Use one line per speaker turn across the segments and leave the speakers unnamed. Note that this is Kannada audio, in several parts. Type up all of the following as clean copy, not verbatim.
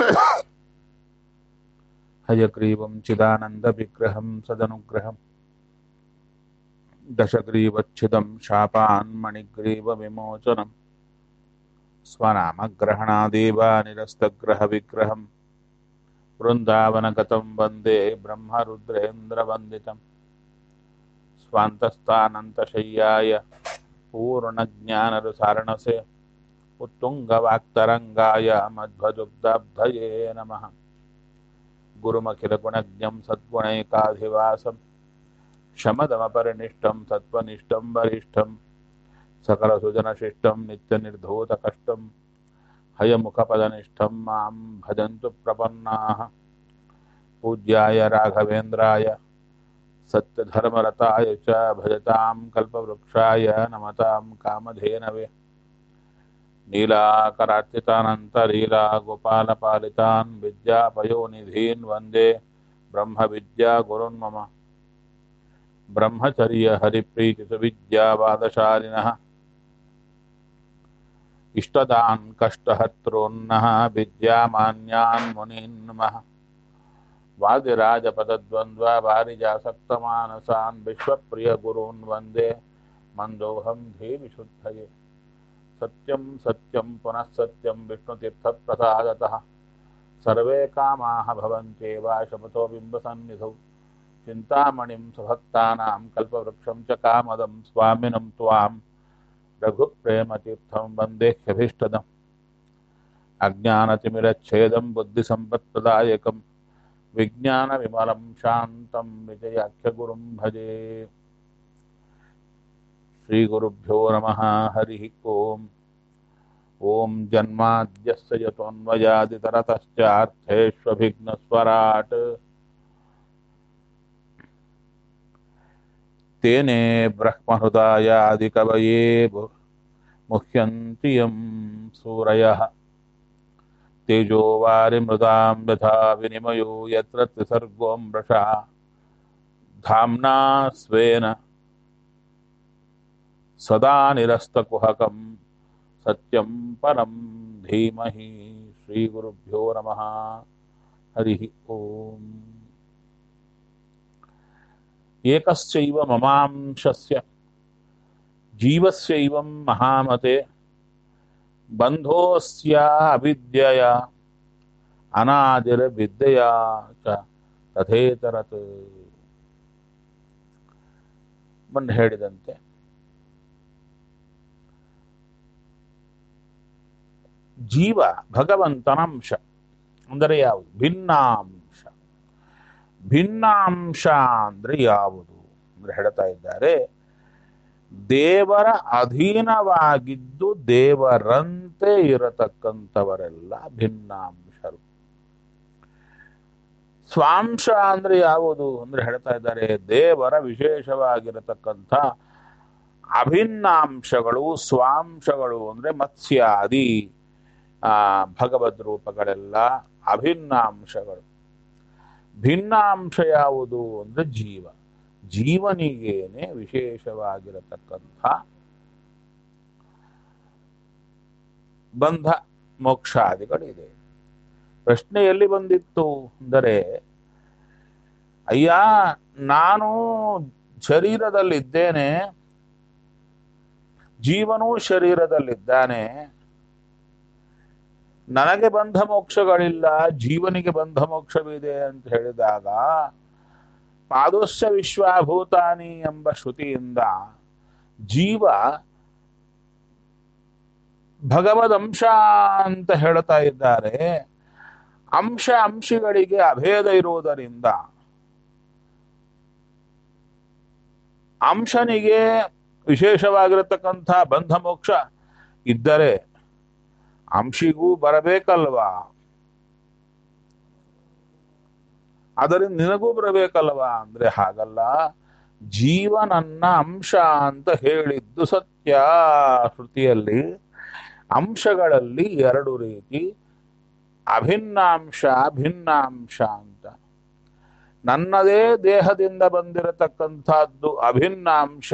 हयग्रीवं चिदानन्दविग्रहं सदनुग्रहं दशग्रीवच्छिदं शापान्मणिग्रीवविमोचनं स्वनामग्रहणादेव निरस्तग्रहविग्रहं वृन्दावनगतं वन्दे ब्रह्मरुद्रेन्द्रवन्दितं स्वान्तस्थानन्तशय्याय पूर्णज्ञानरसारणसे उत्तुङ्गवाक्तरङ्गाय मध्वदुग्धब्धये नमः। गुरुमखिलगुणज्ञं सद्गुणैकाधिवासं शमदमपरिनिष्टं सत्त्वनिष्ठं वरिष्ठं सकलसुजनशिष्टं नित्यनिर्धूतकष्टं हयमुखपदनिष्ठं मां भजन्तु प्रपन्नाः। पूज्याय राघवेन्द्राय सत्यधर्मरताय च भजतां कल्पवृक्षाय नमतां कामधेनवे नीलाकरार्चितानन्तलीला गोपालपालितान् विद्यापयोनिधीन् वन्दे ब्रह्मविद्यागुरुन् मम। ब्रह्मचर्य हरिप्रीतिसुविद्यावादशालिनः इष्टदान् कष्टहर्तॄन्नः विद्यामान्यान् मुनीन् नमः। वादिराजपदद्वन्द्ववारिजासक्तमानसान् विश्वप्रियगुरून् वन्दे मन्दोऽहं धीविशुद्धये। सत्यं सत्यं पुनः सत्यं विष्णुतीर्थप्रसादतः सर्वे कामाः भवन्त्येव शपथो बिम्बसन्निधौ चिन्तामणिं सुभक्तानां कल्पवृक्षं च कामदं स्वामिनं त्वां रघुप्रेमतीर्थं वन्देह्यभीष्टदम्। अज्ञानतिमिरच्छेदं बुद्धिसम्पत्प्रदायकं विज्ञानविमलं शान्तं विजयाख्यगुरुं भजे। श्रीगुरुभ्यो नमः। हरिः ओम्। ॐ जन्माद्यस्य यतोऽन्वयादितरतश्चार्थेष्वभिघ्नस्वराट् तेने ब्रह्महृदायादिकवये मुह्यन्ति यं सूरयः। तेजो वारिमृदां यथा विनिमयो यत्र त्रिसर्गो मृषा धाम्ना स्वेन सदा निरस्तकुहकं सत्यं परं धीमहि। श्रीगुरुभ्यो नमः। हरिः ओम्। एकस्यैव ममांशस्य जीवस्यैवं महामते बन्धोऽस्या अविद्यया अनादिर्विद्यया च तथेतरत्। ಬಂದು ಹೇಳಿದಂತೆ ಜೀವ ಭಗವಂತನ ಅಂಶ ಅಂದರೆ ಯಾವುದು? ಭಿನ್ನಾಂಶ. ಭಿನ್ನಾಂಶ ಅಂದ್ರೆ ಯಾವುದು ಅಂದ್ರೆ ಹೇಳ್ತಾ ಇದ್ದಾರೆ, ದೇವರ ಅಧೀನವಾಗಿದ್ದು ದೇವರಂತೆ ಇರತಕ್ಕಂಥವರೆಲ್ಲ ಭಿನ್ನಾಂಶರು. ಸ್ವಾಂಶ ಅಂದ್ರೆ ಯಾವುದು ಅಂದ್ರೆ ಹೇಳ್ತಾ ಇದ್ದಾರೆ, ದೇವರ ವಿಶೇಷವಾಗಿರತಕ್ಕಂಥ ಅಭಿನ್ನಾಂಶಗಳು. ಸ್ವಾಂಶಗಳು ಅಂದ್ರೆ ಮತ್ಸ್ಯಾದಿ ಭಗವದ್ ರೂಪಗಳೆಲ್ಲ ಅಭಿನ್ನಾಂಶಗಳು. ಭಿನ್ನಾಂಶ ಯಾವುದು ಅಂದ್ರೆ ಜೀವ. ಜೀವನಿಗೇನೆ ವಿಶೇಷವಾಗಿರತಕ್ಕಂಥ ಬಂಧ ಮೋಕ್ಷಾದಿಗಳಿದೆ. ಪ್ರಶ್ನೆ ಎಲ್ಲಿ ಬಂದಿತ್ತು ಅಂದರೆ, ಅಯ್ಯ ನಾನು ಶರೀರದಲ್ಲಿದ್ದೇನೆ, ಜೀವನೂ ಶರೀರದಲ್ಲಿದ್ದಾನೆ, ನನಗೆ ಬಂಧ ಮೋಕ್ಷಗಳಿಲ್ಲ, ಜೀವನಿಗೆ ಬಂಧ ಮೋಕ್ಷವಿದೆ ಅಂತ ಹೇಳಿದಾಗ ಪಾದೋಸ್ಯ ವಿಶ್ವಭೂತಾನಿ ಎಂಬ ಶ್ರುತಿಯಿಂದ ಜೀವ ಭಗವದಂಶ ಅಂತ ಹೇಳ್ತಾ ಇದ್ದಾರೆ. ಅಂಶ ಅಂಶಿಗಳಿಗೆ ಅಭೇದ ಇರುವುದರಿಂದ ಅಂಶನಿಗೆ ವಿಶೇಷವಾಗಿರತಕ್ಕಂಥ ಬಂಧ ಮೋಕ್ಷ ಇದ್ದರೆ ಅಂಶಿಗೂ ಬರಬೇಕಲ್ವಾ, ಅದರಿಂದ ನಿನಗೂ ಬರಬೇಕಲ್ವಾ ಅಂದ್ರೆ ಹಾಗಲ್ಲ. ಜೀವನನ್ನ ಅಂಶ ಅಂತ ಹೇಳಿದ್ದು ಸತ್ಯ. ಶ್ರುತಿಯಲ್ಲಿ ಅಂಶಗಳಲ್ಲಿ ಎರಡು ರೀತಿ, ಅಭಿನ್ನಾಂಶ ಭಿನ್ನಾಂಶ ಅಂತ. ನನ್ನದೇ ದೇಹದಿಂದ ಬಂದಿರತಕ್ಕಂಥದ್ದು ಅಭಿನ್ನಾಂಶ,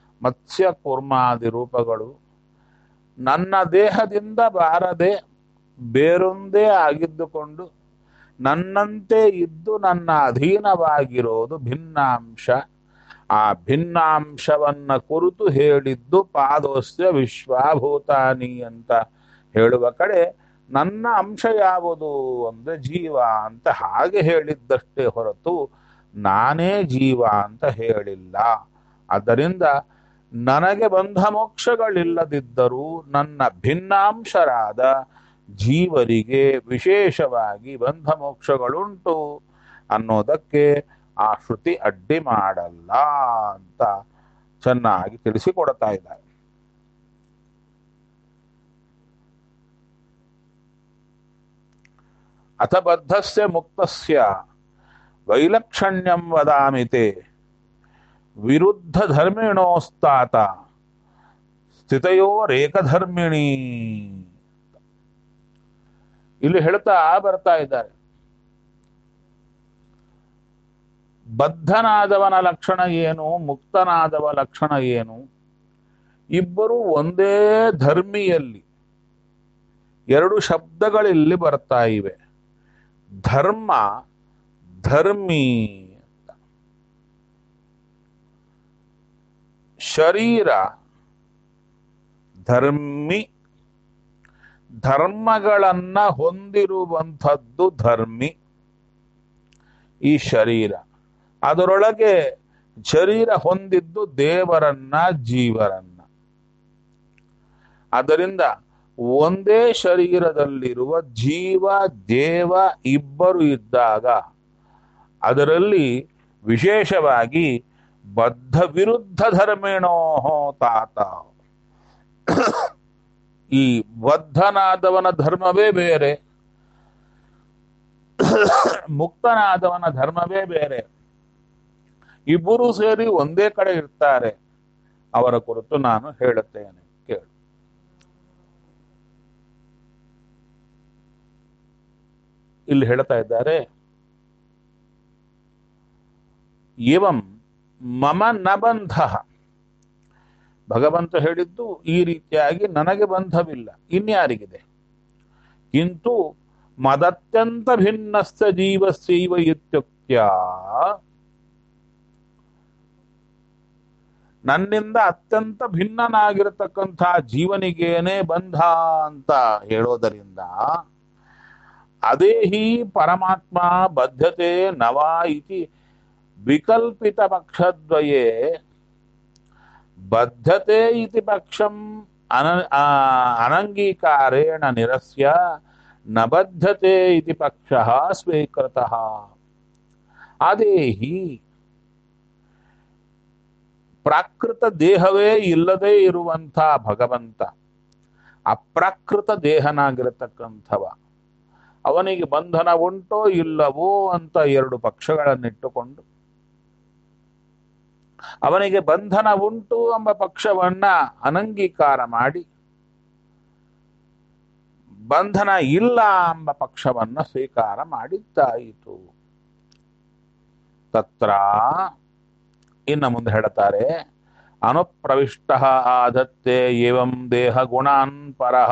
ಮತ್ಸ್ಯ ಕೂರ್ಮಾದಿ ರೂಪಗಳು. ನನ್ನ ದೇಹದಿಂದ ಬಾರದೆ ಬೇರೊಂದೇ ಆಗಿದ್ದುಕೊಂಡು ನನ್ನಂತೆ ಇದ್ದು ನನ್ನ ಅಧೀನವಾಗಿರೋದು ಭಿನ್ನಾಂಶ. ಆ ಭಿನ್ನಾಂಶವನ್ನ ಕುರಿತು ಹೇಳಿದ್ದು ಪಾದೋಸ್ಯ ವಿಶ್ವಾಭೂತಾನಿ ಅಂತ ಹೇಳುವ ಕಡೆ ನನ್ನ ಅಂಶ ಯಾವುದು ಅಂದ್ರೆ ಜೀವ ಅಂತ ಹಾಗೆ ಹೇಳಿದ್ದಷ್ಟೇ ಹೊರತು ನಾನೇ ಜೀವ ಅಂತ ಹೇಳಿಲ್ಲ. ಆದ್ದರಿಂದ ನನಗೆ ಬಂಧ ಮೋಕ್ಷಗಳಿಲ್ಲದಿದ್ದರೂ ನನ್ನ ಭಿನ್ನಾಂಶರಾದ ಜೀವರಿಗೆ ವಿಶೇಷವಾಗಿ ಬಂಧ ಮೋಕ್ಷಗಳುಂಟು ಅನ್ನೋದಕ್ಕೆ ಆ ಶ್ರುತಿ ಅಡ್ಡಿ ಮಾಡಲ್ಲ ಅಂತ ಚೆನ್ನಾಗಿ ತಿಳಿಸಿಕೊಡ್ತಾ ಇದ್ದಾರೆ. ಅಥ ಬದ್ಧಸ್ಯ ಮುಕ್ತಸ್ಯ ವೈಲಕ್ಷಣ್ಯಂ ವದಾಮಿತೆ ವಿರುದ್ಧ ಧರ್ಮಿಣೋಸ್ತಾತ ಸ್ಥಿತಯೋರೇಕಧರ್ಮಿಣಿ. ಇಲ್ಲಿ ಹೇಳ್ತಾ ಬರ್ತಾ ಇದ್ದಾರೆ, ಬದ್ಧನಾದವನ ಲಕ್ಷಣ ಏನು, ಮುಕ್ತನಾದವ ಲಕ್ಷಣ ಏನು? ಇಬ್ಬರು ಒಂದೇ ಧರ್ಮಿಯಲ್ಲಿ ಎರಡು ಶಬ್ದಗಳಿಲ್ಲಿ ಬರ್ತಾ ಇವೆ. ಧರ್ಮ, ಧರ್ಮಿ. ಶರೀರ ಧರ್ಮಿ, ಧರ್ಮಗಳನ್ನ ಹೊಂದಿರುವಂಥದ್ದು ಧರ್ಮಿ. ಈ ಶರೀರ, ಅದರೊಳಗೆ ಶರೀರ ಹೊಂದಿದ್ದು ದೇವರನ್ನ ಜೀವರನ್ನ. ಆದ್ದರಿಂದ ಒಂದೇ ಶರೀರದಲ್ಲಿರುವ ಜೀವ ದೇವ ಇಬ್ಬರು ಇದ್ದಾಗ ಅದರಲ್ಲಿ ವಿಶೇಷವಾಗಿ ಬದ್ಧ ವಿರುದ್ಧ ಧರ್ಮಿಣೋ ತಾತ. ಈ ಬದ್ಧನಾದವನ ಧರ್ಮವೇ ಬೇರೆ, ಮುಕ್ತನಾದವನ ಧರ್ಮವೇ ಬೇರೆ. ಇಬ್ಬರು ಸೇರಿ ಒಂದೇ ಕಡೆ ಇರ್ತಾರೆ. ಅವರ ಕುರಿತು ನಾನು ಹೇಳುತ್ತೇನೆ, ಕೇಳು. ಇಲ್ಲಿ ಹೇಳ್ತಾ ಇದ್ದಾರೆ, ಏವಂ ಮಮ ನ ಬಂಧ. ಭಗವಂತ ಹೇಳಿದ್ದು ಈ ರೀತಿಯಾಗಿ ನನಗೆ ಬಂಧವಿಲ್ಲ, ಇನ್ಯಾರಿಗಿದೆ? ಕಿಂತು ಮದತ್ಯಂತ ಭಿನ್ನಸ್ಥ ಜೀವಸ್ಯೈವ ಇತ್ಯುಕ್ತ್ಯ. ನನ್ನಿಂದ ಅತ್ಯಂತ ಭಿನ್ನನಾಗಿರತಕ್ಕಂಥ ಜೀವನಿಗೇನೆ ಬಂಧ ಅಂತ ಹೇಳೋದರಿಂದ ಅದೇ ಹಿ ಪರಮಾತ್ಮ ಬದ್ಧತೆ ನವಾ ಇತಿ ವಿಕಲ್ಪಿತ ಪಕ್ಷದ್ವಯೇ ಬದ್ಧತೆ ಇತಿ ಪಕ್ಷಂ ಅನಂಗೀಕಾರೇಣ ನಿರಸ್ಯ ನ ಬದ್ಧತೆ ಇತಿ ಪಕ್ಷಃ ಸ್ವೀಕೃತಃ. ಅದೇ ಹಿ ಪ್ರಾಕೃತ ದೇಹವೇ ಇಲ್ಲದೆ ಇರುವಂಥ ಭಗವಂತ ಅಪ್ರಾಕೃತ ದೇಹನಾಗಿರತಕ್ಕಂಥವ, ಅವನಿಗೆ ಬಂಧನ ಉಂಟೋ ಇಲ್ಲವೋ ಅಂತ ಎರಡು ಪಕ್ಷಗಳನ್ನಿಟ್ಟುಕೊಂಡು ಅವನಿಗೆ ಬಂಧನ ಉಂಟು ಎಂಬ ಪಕ್ಷವನ್ನ ಅನಂಗೀಕಾರ ಮಾಡಿ ಬಂಧನ ಇಲ್ಲ ಎಂಬ ಪಕ್ಷವನ್ನ ಸ್ವೀಕಾರ ಮಾಡಿದ್ದಾಯಿತು. ತತ್ರ ಇನ್ನು ಮುಂದೆ ಹೇಳ್ತಾರೆ, ಅನುಪ್ರವಿಷ್ಟ ಆದತ್ತೆ ಏವಂ ದೇಹ ಗುಣಾನ್ ಪರಃ.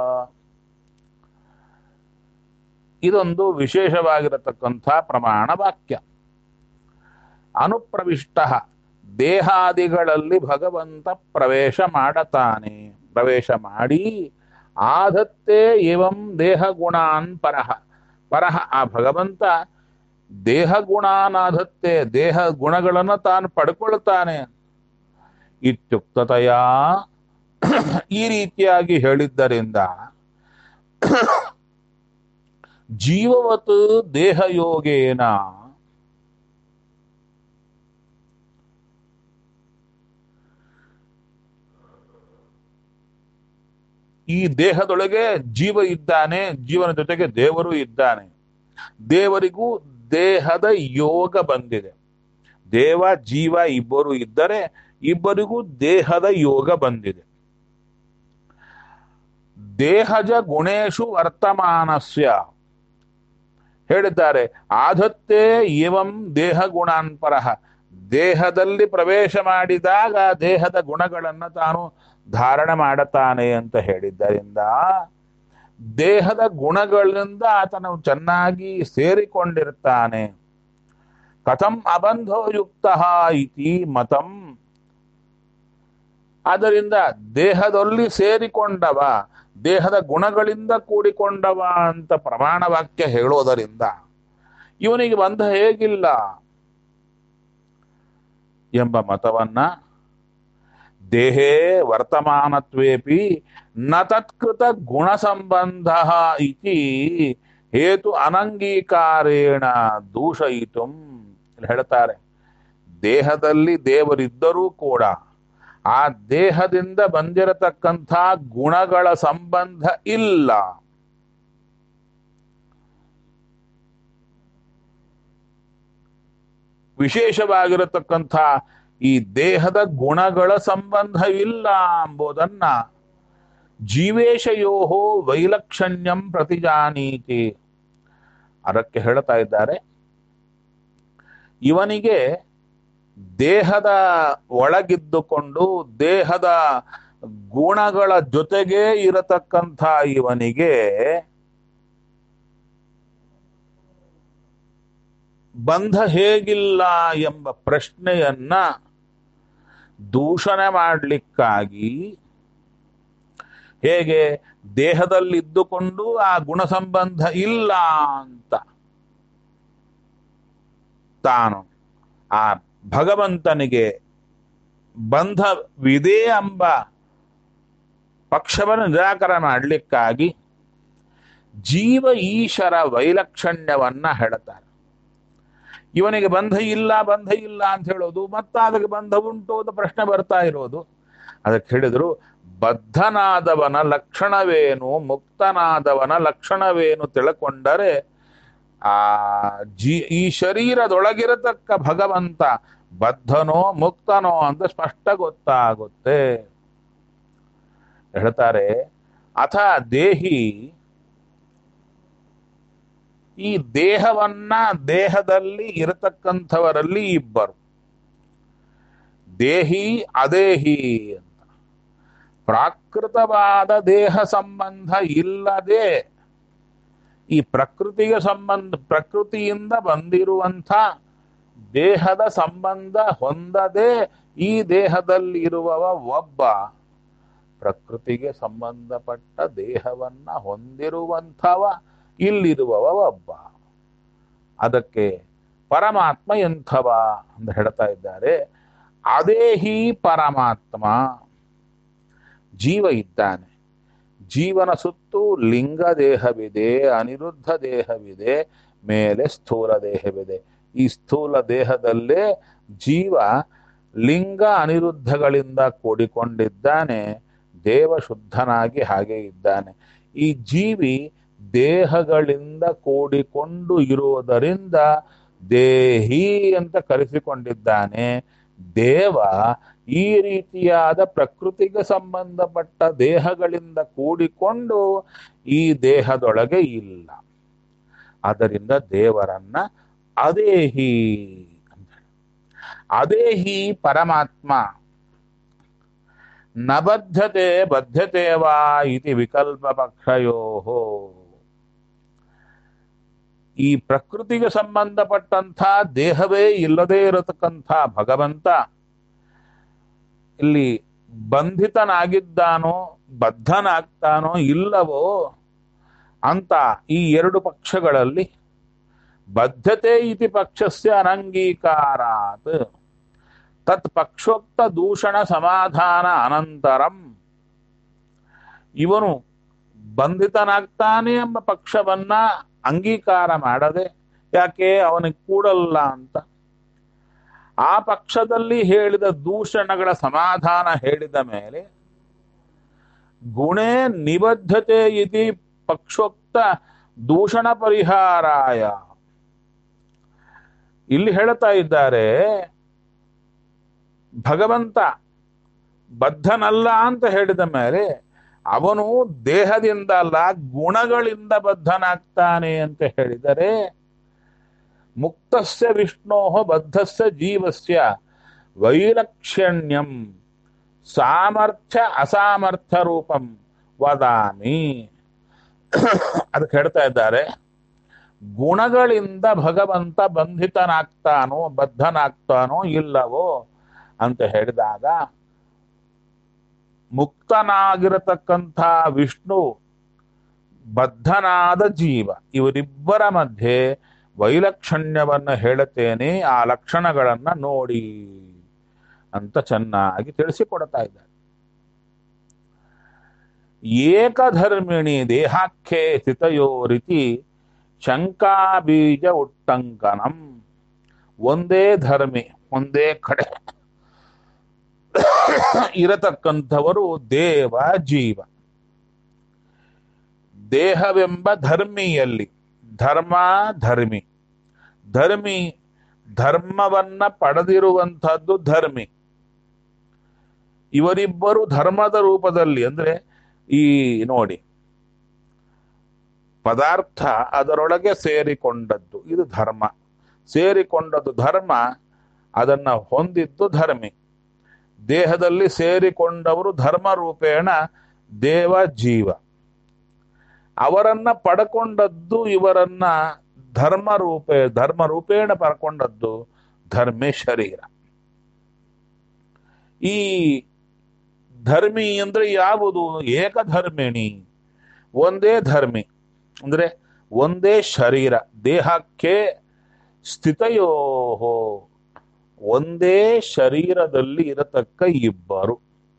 ಇದೊಂದು ವಿಶೇಷವಾಗಿರತಕ್ಕಂಥ ಪ್ರಮಾಣ ವಾಕ್ಯ. ಅನುಪ್ರವಿಷ್ಟ, ದೇಹಾದಿಗಳಲ್ಲಿ ಭಗವಂತ ಪ್ರವೇಶ ಮಾಡತಾನೆ. ಪ್ರವೇಶ ಮಾಡಿ ಆದತ್ತೆ ಏವಂ ದೇಹ ಗುಣಾನ್ ಪರಃ. ಪರಃ ಆ ಭಗವಂತ ದೇಹ ಗುಣಾನಾಧತ್ತೆ, ದೇಹ ಗುಣಗಳನ್ನು ತಾನು ಪಡ್ಕೊಳ್ತಾನೆ. ಇತ್ಯುಕ್ತತೆಯ, ಈ ರೀತಿಯಾಗಿ ಹೇಳಿದ್ದರಿಂದ ಜೀವವತ್ ದೇಹಯೋಗೇನ ಈ ದೇಹದೊಳಗೆ ಜೀವ ಇದ್ದಾನೆ, ಜೀವನ ಜೊತೆಗೆ ದೇವರು ಇದ್ದಾನೆ. ದೇವರಿಗೂ ದೇಹದ ಯೋಗ ಬಂದಿದೆ. ದೇವ ಜೀವ ಇಬ್ಬರು ಇದ್ದರೆ ಇಬ್ಬರಿಗೂ ದೇಹದ ಯೋಗ ಬಂದಿದೆ. ದೇಹಜ ಗುಣೇಶು ವರ್ತಮಾನಸ್ಯ ಹೇಳಿದ್ದಾರೆ. ಆಧತ್ತೆ ಏವಂ ದೇಹ ಗುಣಾನ್ ಪರಃ. ದೇಹದಲ್ಲಿ ಪ್ರವೇಶ ಮಾಡಿದಾಗ ದೇಹದ ಗುಣಗಳನ್ನು ತಾನು ಧಾರಣ ಮಾಡುತ್ತಾನೆ ಅಂತ ಹೇಳಿದ್ದರಿಂದ ದೇಹದ ಗುಣಗಳಿಂದ ಆತನು ಚೆನ್ನಾಗಿ ಸೇರಿಕೊಂಡಿರ್ತಾನೆ. ಕಥಂ ಅಬಂಧೋ ಯುಕ್ತ ಇತಿ ಮತಂ. ಆದ್ದರಿಂದ ದೇಹದಲ್ಲಿ ಸೇರಿಕೊಂಡವ, ದೇಹದ ಗುಣಗಳಿಂದ ಕೂಡಿಕೊಂಡವ ಅಂತ ಪ್ರಮಾಣ ವಾಕ್ಯ ಹೇಳೋದರಿಂದ ಇವನಿಗೆ ಬಂಧ ಹೇಗಿಲ್ಲ ಎಂಬ ಮತವನ್ನ ದೇಹೇ ವರ್ತಮಾನತ್ವೇಪಿ ನ ತತ್ಕೃತ ಗುಣ ಸಂಬಂಧ ಇತಿ ಹೇತು ಅನಂಗೀಕಾರೇಣ ದೂಷಯಿತು ಹೇಳ್ತಾರೆ. ದೇಹದಲ್ಲಿ ದೇವರಿದ್ದರೂ ಕೂಡ ಆ ದೇಹದಿಂದ ಬಂದಿರತಕ್ಕಂಥ ಗುಣಗಳ ಸಂಬಂಧ ಇಲ್ಲ. ವಿಶೇಷವಾಗಿರತಕ್ಕಂಥ ಈ ದೇಹದ ಗುಣಗಳ ಸಂಬಂಧ ಇಲ್ಲ ಎಂಬುದನ್ನ ಜೀವೇಶಯೋ ವೈಲಕ್ಷಣ್ಯಂ ಪ್ರತಿಜಾನೀತಿ. ಅದಕ್ಕೆ ಹೇಳ್ತಾ ಇದ್ದಾರೆ, ಇವನಿಗೆ ದೇಹದ ಒಳಗಿದ್ದುಕೊಂಡು ದೇಹದ ಗುಣಗಳ ಜೊತೆಗೇ ಇರತಕ್ಕಂಥ ಇವನಿಗೆ ಬಂಧ ಹೇಗಿಲ್ಲ ಎಂಬ ಪ್ರಶ್ನೆಯನ್ನ ದೂಷಣೆ ಮಾಡಲಿಕ್ಕಾಗಿ, ಹೇಗೆ ದೇಹದಲ್ಲಿದ್ದುಕೊಂಡು ಆ ಗುಣ ಸಂಬಂಧ ಇಲ್ಲ ಅಂತ ತಾನು ಆ ಭಗವಂತನಿಗೆ ಬಂಧವಿದೆ ಎಂಬ ಪಕ್ಷವನ್ನು ನಿರಾಕರಣೆ ಮಾಡಲಿಕ್ಕಾಗಿ ಜೀವ ಈಶ್ವರ ವೈಲಕ್ಷಣ್ಯವನ್ನ ಹೇಳ್ತಾರೆ. ಇವನಿಗೆ ಬಂಧ ಇಲ್ಲ ಅಂತ ಹೇಳೋದು, ಮತ್ತ ಅದಕ್ಕೆ ಬಂಧ ಉಂಟು ಅಂತ ಪ್ರಶ್ನೆ ಬರ್ತಾ ಇರೋದು. ಅದಕ್ಕೆ ಹೇಳಿದ್ರು, ಬದ್ಧನಾದವನ ಲಕ್ಷಣವೇನು, ಮುಕ್ತನಾದವನ ಲಕ್ಷಣವೇನು ತಿಳ್ಕೊಂಡರೆ ಈ ಶರೀರದೊಳಗಿರತಕ್ಕ ಭಗವಂತ ಬದ್ಧನೋ ಮುಕ್ತನೋ ಅಂತ ಸ್ಪಷ್ಟ ಗೊತ್ತಾಗುತ್ತೆ. ಹೇಳ್ತಾರೆ, ಅಥ ದೇಹಿ, ಈ ದೇಹವನ್ನ ದೇಹದಲ್ಲಿ ಇರತಕ್ಕಂಥವರಲ್ಲಿ ಇಬ್ಬರು, ದೇಹಿ ಅದೇಹಿ ಅಂತ. ಪ್ರಾಕೃತವಾದ ದೇಹ ಸಂಬಂಧ ಇಲ್ಲದೆ ಈ ಪ್ರಕೃತಿಗೆ ಪ್ರಕೃತಿಯಿಂದ ಬಂದಿರುವಂಥ ದೇಹದ ಸಂಬಂಧ ಹೊಂದದೆ ಈ ದೇಹದಲ್ಲಿ ಇರುವವ ಒಬ್ಬ, ಪ್ರಕೃತಿಗೆ ಸಂಬಂಧಪಟ್ಟ ದೇಹವನ್ನ ಹೊಂದಿರುವಂಥವ ಇಲ್ಲಿರುವವ ಒಬ್ಬ. ಅದಕ್ಕೆ ಪರಮಾತ್ಮ ಎಂಥವ ಅಂತ ಹೇಳ್ತಾ ಇದ್ದಾರೆ. ಅದೇಹಿ ಪರಮಾತ್ಮ, ಜೀವ ಇದ್ದಾನೆ. ಜೀವನ ಸುತ್ತು ಲಿಂಗ ದೇಹವಿದೆ, ಅನಿರುದ್ಧ ದೇಹವಿದೆ, ಮೇಲೆ ಸ್ಥೂಲ ದೇಹವಿದೆ. ಈ ಸ್ಥೂಲ ದೇಹದಲ್ಲೇ ಜೀವ ಲಿಂಗ ಅನಿರುದ್ಧಗಳಿಂದ ಕೂಡಿಕೊಂಡಿದ್ದಾನೆ. ದೇವ ಶುದ್ಧನಾಗಿ ಹಾಗೆ ಇದ್ದಾನೆ. ಈ ಜೀವಿ ದೇಹಗಳಿಂದ ಕೂಡಿಕೊಂಡು ಇರುವುದರಿಂದ ದೇಹಿ ಅಂತ ಕರೆಸಿಕೊಂಡಿದ್ದಾನೆ. ದೇವ ಈ ರೀತಿಯಾದ ಪ್ರಕೃತಿಗೆ ಸಂಬಂಧಪಟ್ಟ ದೇಹಗಳಿಂದ ಕೂಡಿಕೊಂಡು ಈ ದೇಹದೊಳಗೆ ಇಲ್ಲ. ಆದ್ದರಿಂದ ದೇವರನ್ನ ಅದೇಹಿ ಅಂತ. ಅದೇಹಿ ಪರಮಾತ್ಮ ನ ಬದ್ಧತೆ ಬದ್ಧತೆವಾ ಇತಿ ವಿಕಲ್ಪ ಪಕ್ಷಯೋ. ಈ ಪ್ರಕೃತಿಗೆ ಸಂಬಂಧಪಟ್ಟಂಥ ದೇಹವೇ ಇಲ್ಲದೇ ಇರತಕ್ಕಂಥ ಭಗವಂತ ಇಲ್ಲಿ ಬಂಧಿತನಾಗಿದ್ದಾನೋ ಬದ್ಧನಾಗ್ತಾನೋ ಇಲ್ಲವೋ ಅಂತ ಈ ಎರಡು ಪಕ್ಷಗಳಲ್ಲಿ ಬದ್ಧತೆ ಇತಿ ಪಕ್ಷಸ್ಯ ಅನಂಗೀಕಾರಾತ್ ತತ್ ಪಕ್ಷೋಕ್ತ ದೂಷಣ ಸಮಾಧಾನ ಅನಂತರಂ, ಇವನು ಬಂಧಿತನಾಗ್ತಾನೆ ಎಂಬ ಪಕ್ಷವನ್ನ ಅಂಗೀಕಾರ ಮಾಡದೆ, ಯಾಕೆ ಅವನಿಗೆ ಕೂಡಲ್ಲ ಅಂತ ಆ ಪಕ್ಷದಲ್ಲಿ ಹೇಳಿದ ದೂಷಣಗಳ ಸಮಾಧಾನ ಹೇಳಿದ ಮೇಲೆ ಗುಣೇ ನಿಬದ್ಧತೆ ಇತಿ ಪಕ್ಷೋಕ್ತ ದೂಷಣ ಪರಿಹಾರಾಯ. ಇಲ್ಲಿ ಹೇಳ್ತಾ ಇದ್ದಾರೆ, ಭಗವಂತ ಬದ್ಧನಲ್ಲ ಅಂತ ಹೇಳಿದ ಮೇಲೆ ಅವನು ದೇಹದಿಂದ ಅಲ್ಲ ಗುಣಗಳಿಂದ ಬದ್ಧನಾಗ್ತಾನೆ ಅಂತ ಹೇಳಿದರೆ, ಮುಕ್ತಸ್ಯ ವಿಷ್ಣೋ ಬದ್ಧಸ್ಯ ಜೀವಸ್ಯ ವೈಲಕ್ಷಣ್ಯಂ ಸಾಮರ್ಥ್ಯ ಅಸಾಮರ್ಥ್ಯ ರೂಪಂ ವದಾಮಿ. ಅದಕ್ಕೆ ಹೇಳ್ತಾ ಇದ್ದಾರೆ, ಗುಣಗಳಿಂದ ಭಗವಂತ ಬಂಧಿತನಾಗ್ತಾನೋ ಬದ್ಧನಾಗ್ತಾನೋ ಇಲ್ಲವೋ ಅಂತ ಹೇಳಿದಾಗ, ಮುಕ್ತನಾಗಿರತಕ್ಕಂಥ ವಿಷ್ಣು ಬದ್ಧನಾದ ಜೀವ ಇವರಿಬ್ಬರ ಮಧ್ಯೆ ವೈಲಕ್ಷಣ್ಯವನ್ನ ಹೇಳುತ್ತೇನೆ, ಆ ಲಕ್ಷಣಗಳನ್ನ ನೋಡಿ ಅಂತ ಚೆನ್ನಾಗಿ ತಿಳಿಸಿಕೊಡ್ತಾ ಇದ್ದಾರೆ. ಏಕಧರ್ಮಿಣಿ ದೇಹಾಖ್ಯೆ ಸ್ಥಿತಯೋ ರೀತಿ ಶಂಕಾಬೀಜ ಉಟ್ಟಂಕನಂ. ಒಂದೇ ಧರ್ಮಿ, ಒಂದೇ ಕಡೆ ಇರತಕ್ಕಂಥವರು ದೇವ ಜೀವ. ದೇಹವೆಂಬ ಧರ್ಮಿಯಲ್ಲಿ ಧರ್ಮಿ ಧರ್ಮವನ್ನ ಪಡೆದಿರುವಂತಹದ್ದು ಧರ್ಮಿ. ಇವರಿಬ್ಬರು ಧರ್ಮದ ರೂಪದಲ್ಲಿ, ಅಂದ್ರೆ ಈ ನೋಡಿ, ಪದಾರ್ಥ ಅದರೊಳಗೆ ಸೇರಿಕೊಂಡದ್ದು ಇದು ಧರ್ಮ, ಸೇರಿಕೊಂಡದ್ದು ಧರ್ಮ, ಅದನ್ನ ಹೊಂದಿದ್ದು ಧರ್ಮಿ. ದೇಹದಲ್ಲಿ ಸೇರಿಕೊಂಡವರು ಧರ್ಮ ರೂಪೇಣ ದೇವ ಜೀವ. ಅವರನ್ನ ಪಡ್ಕೊಂಡದ್ದು ಇವರನ್ನ ಧರ್ಮ ರೂಪೇಣ ಪಡ್ಕೊಂಡದ್ದು ಧರ್ಮೇ ಶರೀರ. ಈ ಧರ್ಮಿ ಅಂದ್ರೆ ಯಾವುದು? ಏಕಧರ್ಮಿಣಿ, ಒಂದೇ ಧರ್ಮಿ ಅಂದ್ರೆ ಒಂದೇ ಶರೀರ. ದೇಹಕ್ಕೆ ಸ್ಥಿತಯೋಹೋ, ಒಂದೇ ಶರೀರದಲ್ಲಿ ಇರತಕ್ಕ ಇಬ್ಬರು.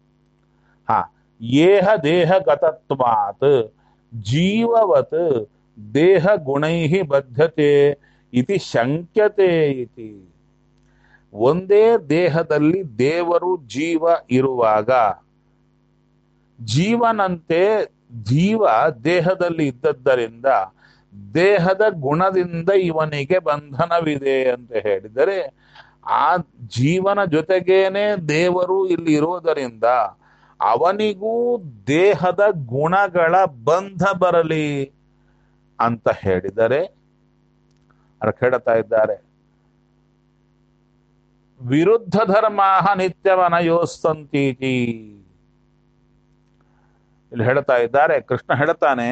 ಏಹ ದೇಹಗತತ್ವಾತ್ ಜೀವವತ್ ದೇಹ ಗುಣೈ ಬದ್ಧತೆ ಇತಿ ಶಂಕ್ಯತೆ ಇತಿ. ಒಂದೇ ದೇಹದಲ್ಲಿ ದೇವರು ಜೀವ ಇರುವಾಗ, ಜೀವನಂತೆ ಜೀವ ದೇಹದಲ್ಲಿ ಇದ್ದದ್ದರಿಂದ ದೇಹದ ಗುಣದಿಂದ ಇವನಿಗೆ ಬಂಧನವಿದೆ ಅಂತ ಹೇಳಿದರೆ, ಆ ಜೀವನ ಜೊತೆಗೇನೆ ದೇವರು ಇಲ್ಲಿ ಇರೋದರಿಂದ ಅವನಿಗೂ ದೇಹದ ಗುಣಗಳ ಬಂಧ ಬರಲಿ ಅಂತ ಹೇಳಿದರೆ, ಅದಕ್ಕೆ ಹೇಳ್ತಾ ಇದ್ದಾರೆ, ವಿರುದ್ಧ ಧರ್ಮಾಹ ನಿತ್ಯವನಯೋಸ್ತಂತೀತಿ. ಇಲ್ಲಿ ಹೇಳ್ತಾ ಇದ್ದಾರೆ, ಕೃಷ್ಣ ಹೇಳ್ತಾನೆ,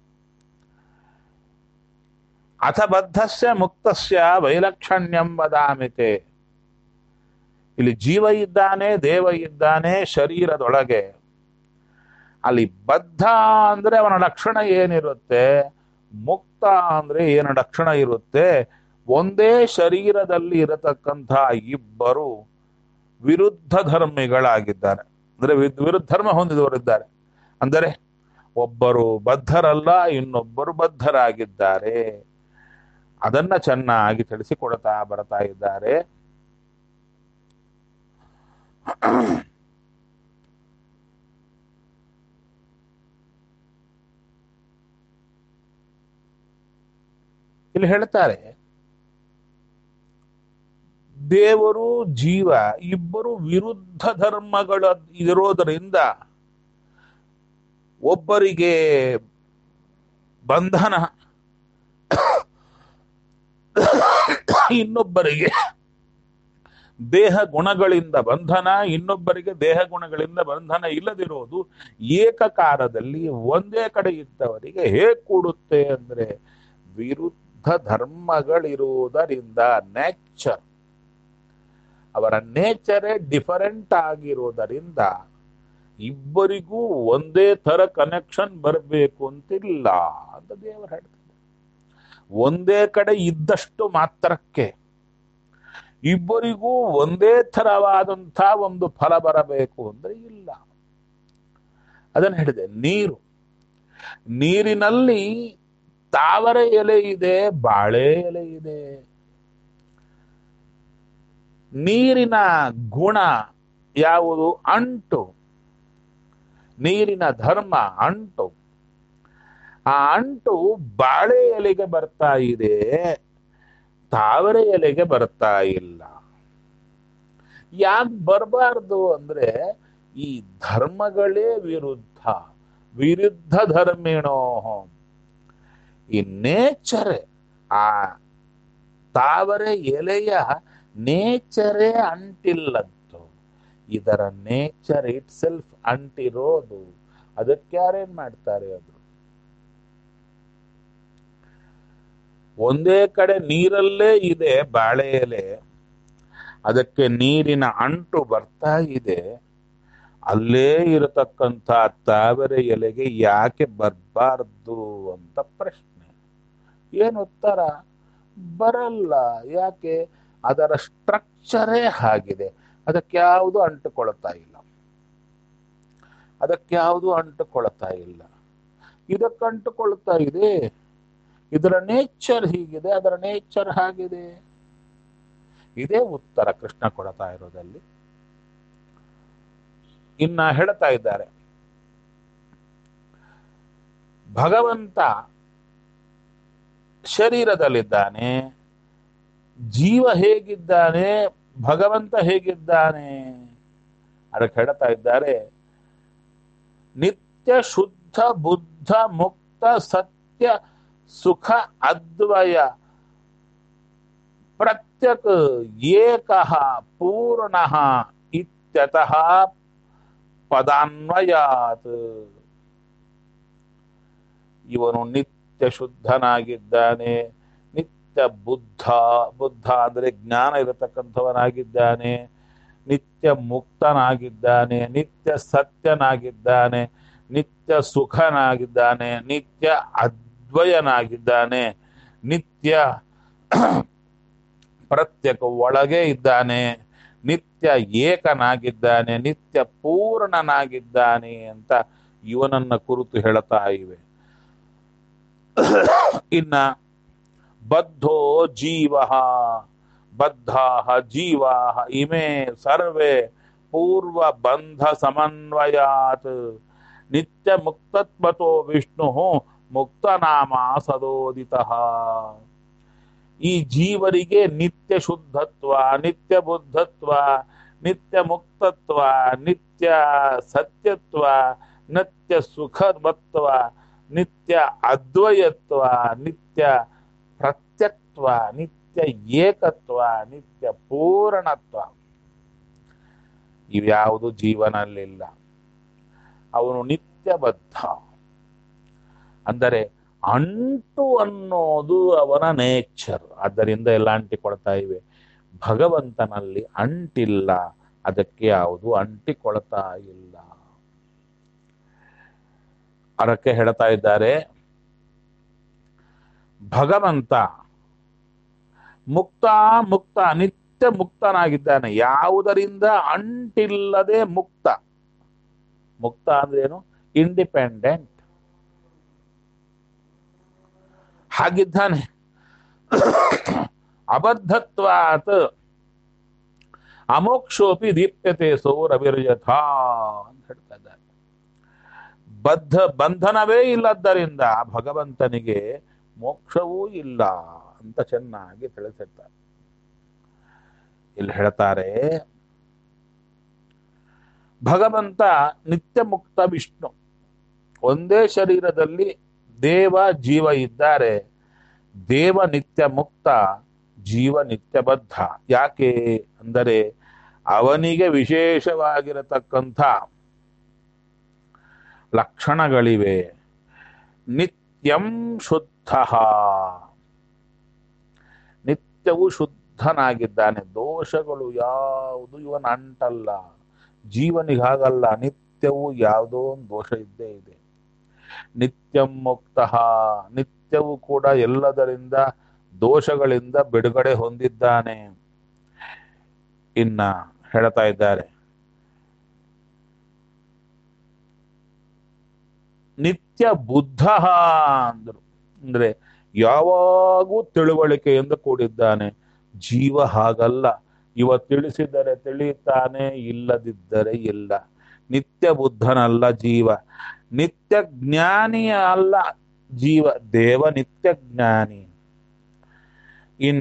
ಅಥ ಬದ್ಧಸ್ಯ ಮುಕ್ತಸ್ಯ ವೈಲಕ್ಷಣ್ಯಂ ವದಾಮಿತೆ. ಇಲ್ಲಿ ಜೀವ ಇದ್ದಾನೆ, ದೇವ ಇದ್ದಾನೆ ಶರೀರದೊಳಗೆ. ಅಲ್ಲಿ ಬದ್ಧ ಅಂದ್ರೆ ಅವನ ಲಕ್ಷಣ ಏನಿರುತ್ತೆ, ಮುಕ್ತ ಅಂದ್ರೆ ಏನು ಲಕ್ಷಣ ಇರುತ್ತೆ. ಒಂದೇ ಶರೀರದಲ್ಲಿ ಇರತಕ್ಕಂಥ ಇಬ್ಬರು ವಿರುದ್ಧ ಧರ್ಮಿಗಳಾಗಿದ್ದಾರೆ, ಅಂದ್ರೆ ವಿರುದ್ಧ ಧರ್ಮ ಹೊಂದಿದವರಿದ್ದಾರೆ. ಅಂದರೆ ಒಬ್ಬರು ಬದ್ಧರಲ್ಲ, ಇನ್ನೊಬ್ಬರು ಬದ್ಧರಾಗಿದ್ದಾರೆ. ಅದನ್ನ ಚೆನ್ನಾಗಿ ತಿಳಿಸಿಕೊಡ್ತಾ ಬರ್ತಾ ಇದ್ದಾರೆ. ಇಲ್ಲಿ ಹೇಳ್ತಾರೆ, ದೇವರು ಜೀವ ಇಬ್ಬರು ವಿರುದ್ಧ ಧರ್ಮಗಳ ಇರೋದರಿಂದ ಒಬ್ಬರಿಗೆ ಬಂಧನ, ಇನ್ನೊಬ್ಬರಿಗೆ ದೇಹ ಗುಣಗಳಿಂದ ಬಂಧನ, ಇನ್ನೊಬ್ಬರಿಗೆ ದೇಹ ಗುಣಗಳಿಂದ ಬಂಧನ ಇಲ್ಲದಿರೋದು ಏಕಕಾಲದಲ್ಲಿ ಒಂದೇ ಕಡೆ ಇದ್ದವರಿಗೆ ಹೇಗೆ ಕೂಡುತ್ತೆ ಅಂದ್ರೆ, ವಿರುದ್ಧ ಧರ್ಮಗಳಿರುವುದರಿಂದ ನೇಚರ್, ಅವರ ನೇಚರೇ ಡಿಫರೆಂಟ್ ಆಗಿರೋದರಿಂದ ಇಬ್ಬರಿಗೂ ಒಂದೇ ತರ ಕನೆಕ್ಷನ್ ಬರಬೇಕು ಅಂತಿಲ್ಲ ಅಂತ ದೇವರು ಹೇಳ್ತಾರೆ. ಒಂದೇ ಕಡೆ ಇದ್ದಷ್ಟು ಮಾತ್ರಕ್ಕೆ ಇಬ್ಬರಿಗೂ ಒಂದೇ ಥರವಾದಂಥ ಒಂದು ಫಲ ಬರಬೇಕು ಅಂದ್ರೆ ಇಲ್ಲ. ಅದನ್ನು ಹೇಳಿದೆ, ನೀರಿನಲ್ಲಿ ತಾವರೆ ಎಲೆ ಇದೆ, ಬಾಳೆ ಎಲೆ ಇದೆ. ನೀರಿನ ಗುಣ ಯಾವುದು? ಅಂಟು. ನೀರಿನ ಧರ್ಮ ಅಂಟು. ಆ ಅಂಟು ಬಾಳೆ ಎಲೆಗೆ ಬರ್ತಾ ಇದೆ, ತಾವರೆ ಎಲೆಗೆ ಬರ್ತಾ ಇಲ್ಲ. ಯಾಕೆ ಬರಬಾರ್ದು ಅಂದ್ರೆ, ಈ ಧರ್ಮಗಳೇ ವಿರುದ್ಧ ಧರ್ಮಿಣೋ. ಈ ನೇಚರೇ, ಆ ತಾವರೆ ಎಲೆಯ ನೇಚರೇ ಅಂಟಿಲ್ಲದ್ದು, ಇದರ ನೇಚರ್ ಇಟ್ ಸೆಲ್ಫ್ ಅಂಟಿರೋದು. ಅದಕ್ಕೆ ಯಾರೇನ್ ಮಾಡ್ತಾರೆ? ಅದು ಒಂದೇ ಕಡೆ ನೀರಲ್ಲೇ ಇದೆ ಬಾಳೆ ಎಲೆ, ಅದಕ್ಕೆ ನೀರಿನ ಅಂಟು ಬರ್ತಾ ಇದೆ. ಅಲ್ಲೇ ಇರತಕ್ಕಂಥ ತಾವರೆ ಎಲೆಗೆ ಯಾಕೆ ಬರಬಾರ್ದು ಅಂತ ಪ್ರಶ್ನೆ. ಏನು ಉತ್ತರ? ಬರಲ್ಲ. ಯಾಕೆ? ಅದರ ಸ್ಟ್ರಕ್ಚರೇ ಆಗಿದೆ. ಅದಕ್ಯಾವುದು ಅಂಟುಕೊಳ್ತಾ ಇಲ್ಲ. ಅದಕ್ಯಾವುದು ಅಂಟುಕೊಳ್ತಾ ಇಲ್ಲ. ಇದಕ್ಕೆ ಅಂಟುಕೊಳ್ತಾ ಇದೆ. ಇದರ ನೇಚರ್ ಹೀಗಿದೆ, ಅದರ ನೇಚರ್ ಹಾಗಿದೆ. ಇದೇ ಉತ್ತರ ಕೃಷ್ಣ ಕೊಡ್ತಾ ಇರೋದಲ್ಲಿ. ಇನ್ನ ಹೇಳ್ತಾ ಇದ್ದಾರೆ, ಭಗವಂತ ಶರೀರದಲ್ಲಿದ್ದಾನೆ, ಜೀವ ಹೇಗಿದ್ದಾನೆ, ಭಗವಂತ ಹೇಗಿದ್ದಾನೆ ಅದಕ್ಕೆ ಹೇಳ್ತಾ ಇದ್ದಾರೆ. ನಿತ್ಯ ಶುದ್ಧ ಬುದ್ಧ ಮುಕ್ತ ಸತ್ಯ ಸುಖ ಅದ್ವಯ ಪ್ರತ್ಯಕ್ ಏಕಃ ಪೂರ್ಣಃ ಇತ್ಯತಃ ಪದಾನ್ವಯಾತ್. ಇವನು ನಿತ್ಯ ಶುದ್ಧನಾಗಿದ್ದಾನೆ, ನಿತ್ಯ ಬುದ್ಧ, ಬುದ್ಧ ಅಂದರೆ ಜ್ಞಾನ ಇರತಕ್ಕಂಥವನಾಗಿದ್ದಾನೆ, ನಿತ್ಯ ಮುಕ್ತನಾಗಿದ್ದಾನೆ, ನಿತ್ಯ ಸತ್ಯನಾಗಿದ್ದಾನೆ, ನಿತ್ಯ ಸುಖನಾಗಿದ್ದಾನೆ, ನಿತ್ಯ ಅದ್ವಯನಾಗಿದ್ದಾನೆ, ನಿತ್ಯ ಪ್ರತ್ಯೇಕ ಒಳಗೆ ಇದ್ದಾನೆ, ನಿತ್ಯ ಏಕನಾಗಿದ್ದಾನೆ, ನಿತ್ಯ ಪೂರ್ಣನಾಗಿದ್ದಾನೆ ಅಂತ ಇವನನ್ನ ಕುರಿತು ಹೇಳ್ತಾ ಇವೆ. ಇನ್ನ ಬದ್ಧೋ ಜೀವ ಬದ್ಧಾ ಜೀವಾ ಇಮೇ ಸರ್ವೇ ಪೂರ್ವ ಬಂಧ ಸಮನ್ವಯಾತ್ ನಿತ್ಯ ಮುಕ್ತತ್ವತೋ ವಿಷ್ಣು ಮುಕ್ತನಾಮ ಸದೋದಿತಃ. ಈ ಜೀವರಿಗೆ ನಿತ್ಯ ಶುದ್ಧತ್ವ, ನಿತ್ಯ ಬುದ್ಧತ್ವ, ನಿತ್ಯ ಮುಕ್ತತ್ವ, ನಿತ್ಯ ಸತ್ಯತ್ವ, ನಿತ್ಯ ಸುಖವತ್ವ, ನಿತ್ಯ ಅದ್ವಯತ್ವ, ನಿತ್ಯ ಪ್ರತ್ಯಕ್ತ್ವ, ನಿತ್ಯ ಏಕತ್ವ, ನಿತ್ಯ ಪೂರ್ಣತ್ವ ಇವ್ಯಾವುದು ಜೀವನಲ್ಲಿಲ್ಲ. ಅವನು ನಿತ್ಯಬದ್ಧ. ಅಂದರೆ ಅಂಟು ಅನ್ನೋದು ಅವನ ನೇಚರ್. ಆದ್ದರಿಂದ ಎಲ್ಲ ಅಂಟಿಕೊಳ್ತಾ ಇವೆ. ಭಗವಂತನಲ್ಲಿ ಅಂಟಿಲ್ಲ, ಅದಕ್ಕೆ ಯಾವುದು ಅಂಟಿಕೊಳ್ತಾ ಇಲ್ಲ. ಅದಕ್ಕೆ ಹೇಳ್ತಾ ಇದ್ದಾರೆ, ಭಗವಂತ ಮುಕ್ತ ಮುಕ್ತ ನಿತ್ಯ ಮುಕ್ತನಾಗಿದ್ದಾನೆ. ಯಾವುದರಿಂದ ಅಂಟಿಲ್ಲದೆ ಮುಕ್ತ. ಮುಕ್ತ ಅಂದ್ರೇನು? ಇಂಡಿಪೆಂಡೆಂಟ್ ಹಾಗಿದ್ದಾನೆ. ಅಬದ್ಧತ್ವಾತ್ ಅಮೋಕ್ಷೋಪಿ ದೀಪ್ಯತೆ ಸೌರವಿರ್ಯಥ ಅಂತ ಹೇಳ್ತಾ ಇದ್ದಾರೆ. ಬಂಧನವೇ ಇಲ್ಲದ್ದರಿಂದ ಭಗವಂತನಿಗೆ ಮೋಕ್ಷವೂ ಇಲ್ಲ ಅಂತ ಚೆನ್ನಾಗಿ ತಿಳಿಸಿರ್ತಾರೆ. ಇಲ್ಲಿ ಹೇಳ್ತಾರೆ, ಭಗವಂತ ನಿತ್ಯ ಮುಕ್ತ ವಿಷ್ಣು. ಒಂದೇ ಶರೀರದಲ್ಲಿ ದೇವ ಜೀವ ಇದ್ದಾರೆ. ದೇವ ನಿತ್ಯ ಮುಕ್ತ, ಜೀವ ನಿತ್ಯ ಬದ್ಧ. ಯಾಕೆ ಅಂದರೆ ಅವನಿಗೆ ವಿಶೇಷವಾಗಿರತಕ್ಕಂಥ ಲಕ್ಷಣಗಳಿವೆ. ನಿತ್ಯಂ ಶುದ್ಧ, ನಿತ್ಯವೂ ಶುದ್ಧನಾಗಿದ್ದಾನೆ. ದೋಷಗಳು ಯಾವುದು ಇವನ ಅಂಟಲ್ಲ. ಜೀವನಿಗಾಗಲ್ಲ. ನಿತ್ಯವೂ ಯಾವುದೋ ಒಂದು ದೋಷ ಇದ್ದೇ ಇದೆ. ನಿತ್ಯಂ ಮುಕ್ತ, ನಿತ್ಯವೂ ಕೂಡ ಎಲ್ಲದರಿಂದ ದೋಷಗಳಿಂದ ಬಿಡುಗಡೆ ಹೊಂದಿದ್ದಾನೆ. ಇನ್ನ ಹೇಳ್ತಾ ಇದ್ದಾರೆ, ನಿತ್ಯ ಬುದ್ಧ ಅಂದ್ರು. ಅಂದ್ರೆ ಯಾವಾಗೂ ತಿಳುವಳಿಕೆಯಿಂದ ಕೂಡಿದ್ದಾನೆ. ಜೀವ ಹಾಗಲ್ಲ. ಇವ ತಿಳಿಸಿದರೆ ತಿಳಿಯುತ್ತಾನೆ, ಇಲ್ಲದಿದ್ದರೆ ಇಲ್ಲ. ನಿತ್ಯ ಬುದ್ಧನಲ್ಲ ಜೀವ. ನಿತ್ಯ ಜ್ಞಾನಿಯ ಅಲ್ಲ ಜೀವ. ದೇವ ನಿತ್ಯ ಜ್ಞಾನಿ. ಇನ್ನ